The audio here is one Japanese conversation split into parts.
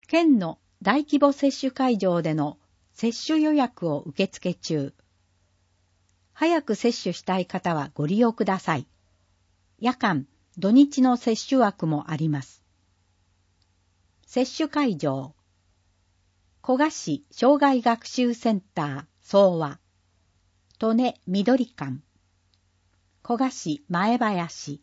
県の大規模接種会場での接種予約を受付中。早く接種したい方はご利用ください。夜間、土日の接種枠もあります。接種会場。古賀市障害学習センター総和。利根緑館。古賀市前林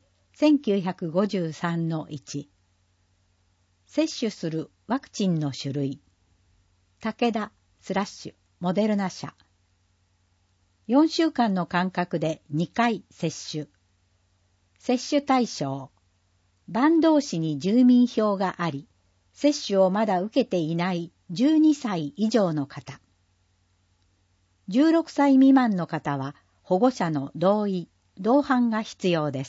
1953-1。接種するワクチンの種類。武田/モデルナ社。4週間の間隔で2回接種。接種対象。坂東市に住民票があり、接種をまだ受けていない12歳以上の方。16歳未満の方は保護者の同意、同伴が必要です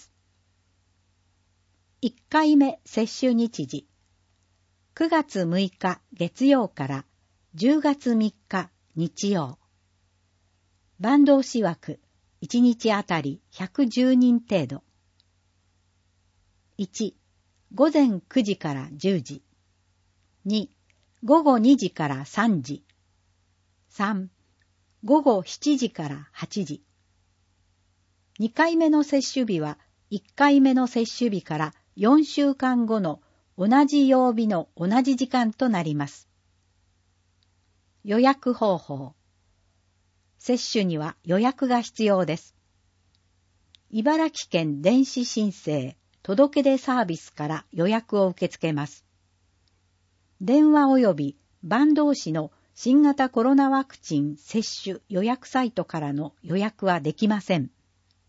。1回目接種日時。9月6日月曜から10月3日日曜。坂東市枠1日あたり110人程度。1、午前9時から10時。2、午後2時から3時。3、午後7時から8時。2回目の接種日は1回目の接種日から4週間後の同じ曜日の同じ時間となります。予約方法。接種には予約が必要です。茨城県電子申請届出サービスから予約を受け付けます。電話及び坂東市の新型コロナワクチン接種予約サイトからの予約はできません。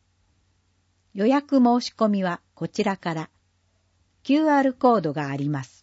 予約申し込みはこちらから QR コードがあります。